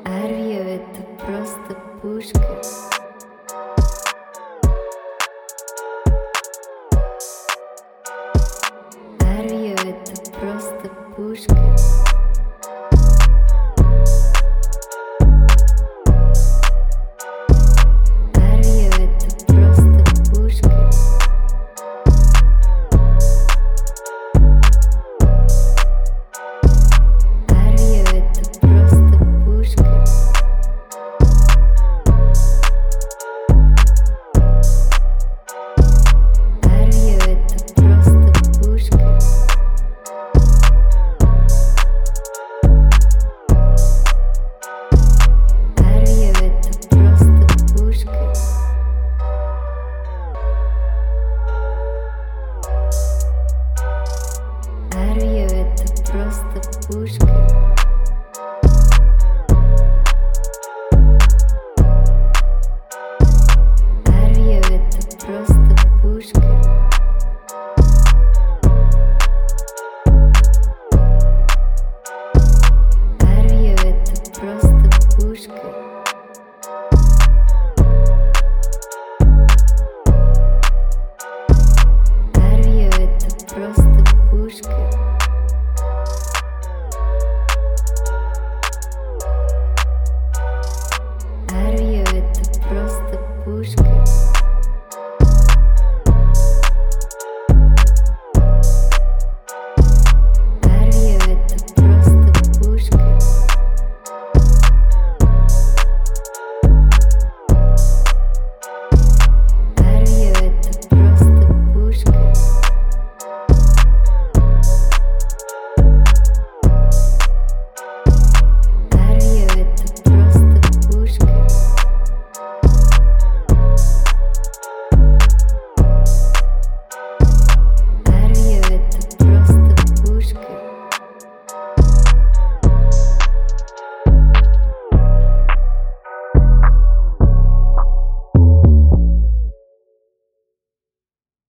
Арвио — это просто пушка. Арвио — это просто пушка. Арвио — это просто пушка. Арвио — это просто пушка. Арвио — это просто пушка. Арвио — это просто пушка. Арвио — это просто пушка.